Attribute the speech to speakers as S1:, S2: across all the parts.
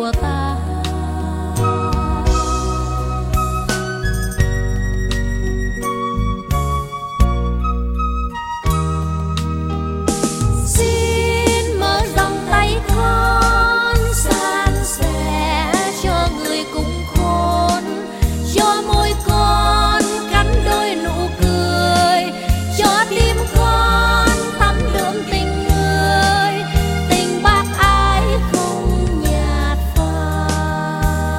S1: của ta. Xin mở rộng tay con san sẻ cho người cùng khôn, cho môi con cắn đôi nụ cười, cho tim con thắm đượm tình người, tình bác ái không nhạt phai.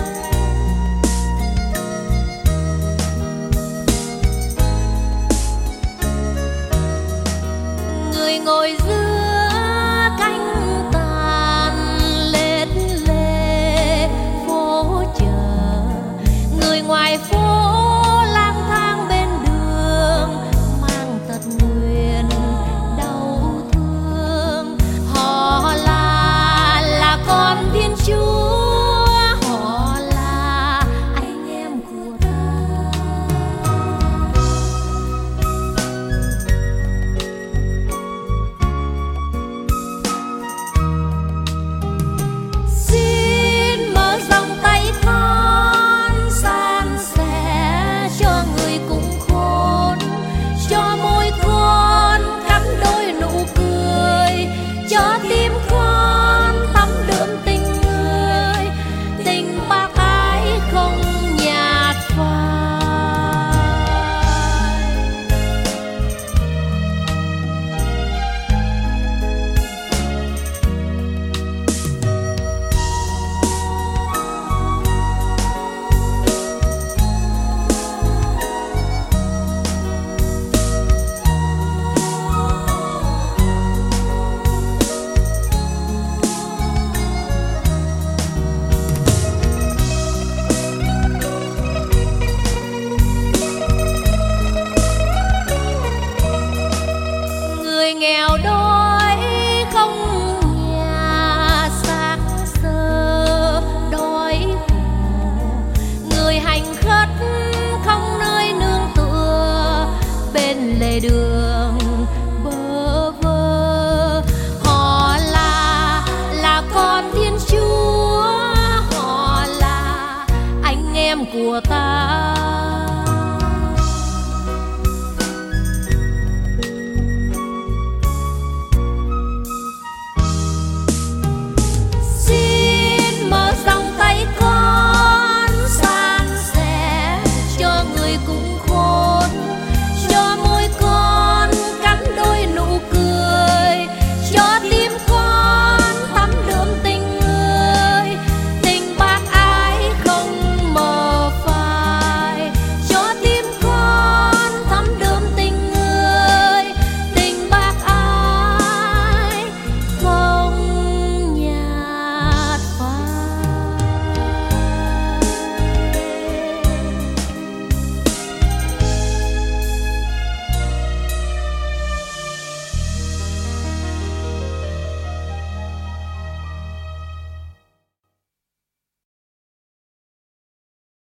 S1: Người ngồi giữa cánh tàn lết lê phố chợ, người ngoài phố lang thang bên đường mang tật nguyền đau thương. Họ là con Thiên Chúa, họ là anh em của ta. Xin mở rộng tay con san sẻ cho người cùng khôn, cho môi con cắn đôi nụ cười, cho tim con thắm đượm tình người, tình bác ái không nhạt phai. Người nghèo đói không nhà xác xơ đói khổ, người hành khất không nơi nương tựa bên lề đường bơ vơ. Họ là con Thiên Chúa, họ là anh em của ta.